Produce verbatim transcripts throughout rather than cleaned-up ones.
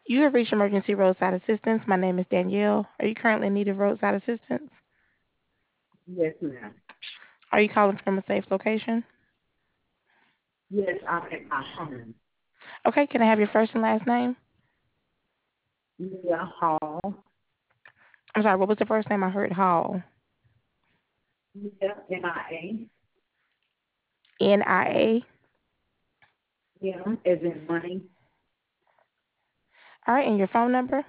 You have reached emergency roadside assistance. My name is Danielle. Are you currently in need of roadside assistance? Yes, ma'am. Are you calling from a safe location? Yes, I'm at my home. Okay, can I have your first and last name? Leah Hall. I'm sorry, what was the first name? I heard Hall. Leah, M I A. N I A. M as in money. All right, and your phone number?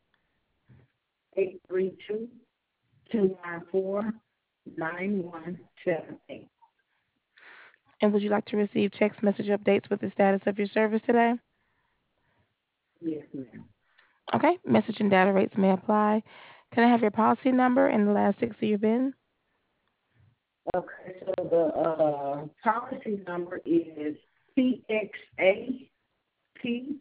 eight three two, two nine four, nine one seven eight. And would you like to receive text message updates with the status of your service today? Yes, ma'am. Okay, message and data rates may apply. Can I have your policy number and the last six of your V I N? Okay, so the uh, policy number is P X A P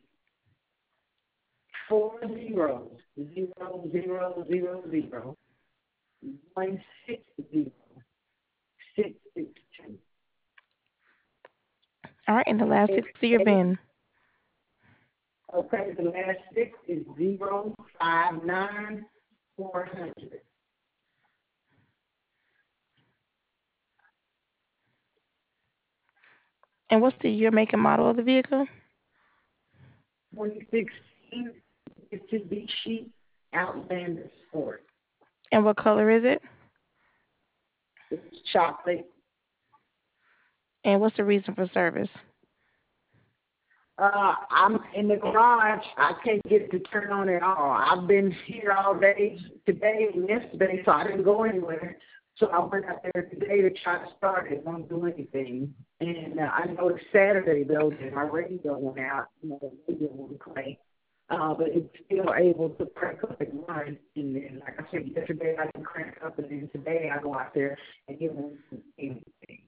four zero zero zero zero zero one six zero six six two. All right, and the last six of your V I N. Okay, the last six is zero five nine four hundred. And what's the year, make, and model of the vehicle? twenty sixteen Mitsubishi Outlander Sport. And what color is it? It's chocolate. And what's the reason for service? Uh, I'm in the garage. I can't get it to turn on at all. I've been here all day today and yesterday, so I didn't go anywhere. So I went out there today to try to start it. Won't do anything. And uh, I noticed Saturday though that my radio went out. You know, the radio wouldn't play. Uh, but it's still able to crank up and run. And then, like I said yesterday, I can crank up, and then today I go out there and it won't do anything.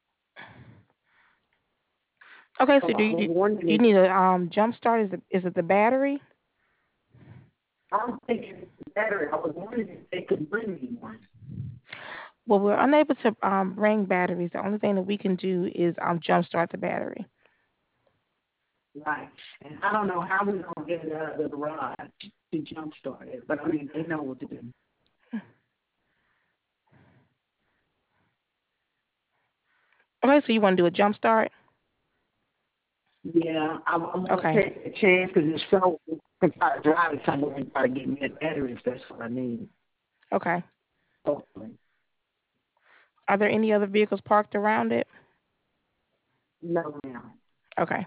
Okay, So so do I was you wondering you if need a um jump start? Is it is it the battery? I'm thinking it's better. I was wondering if they could bring me one. Well, we're unable to um bring batteries. The only thing that we can do is um jump start the battery. Right. And I don't know how we're going to get it out of the garage to jumpstart it, but I mean, they know what to do. Okay, so you want to do a jump start? Yeah, I'm, I'm going to Okay. take a chance because it's so, I can try to drive it somewhere and try to get me a battery if that's what I need. Okay. Hopefully. Are there any other vehicles parked around it? No, ma'am. Okay.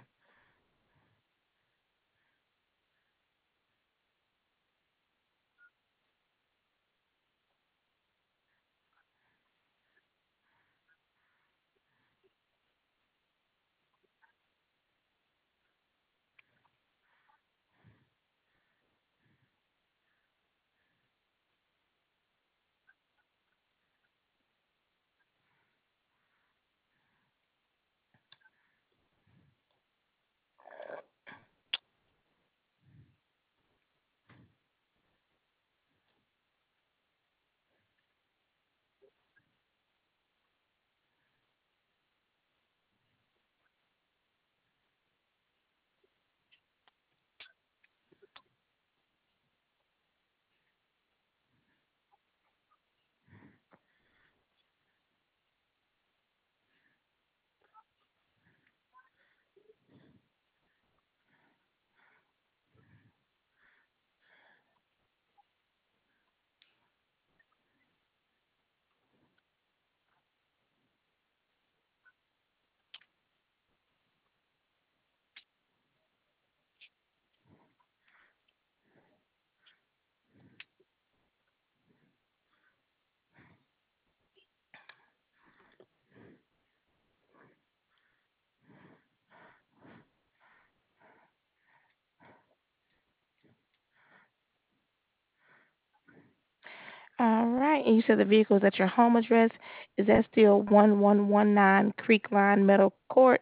All right. And you said the vehicle is at your home address. Is that still one one one nine Creek Line Meadow Court?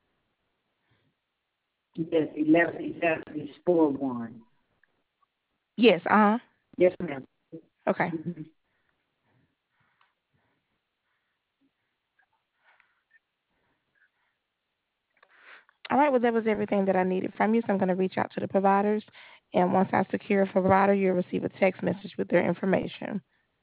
Yes, eleven eleven is four one. Yes. Uh huh. Yes, ma'am. Okay. Mm-hmm. All right. Well, that was everything that I needed from you. So I'm going to reach out to the providers And once I secure a provider, you'll receive a text message with their information.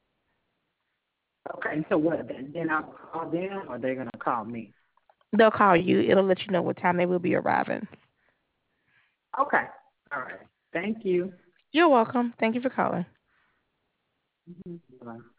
Okay, so what then? Then I'll call them or they're gonna call me? They'll call you. It'll let you know what time they will be arriving. Okay. All right. Thank you. You're welcome. Thank you for calling. Mm-hmm. Bye.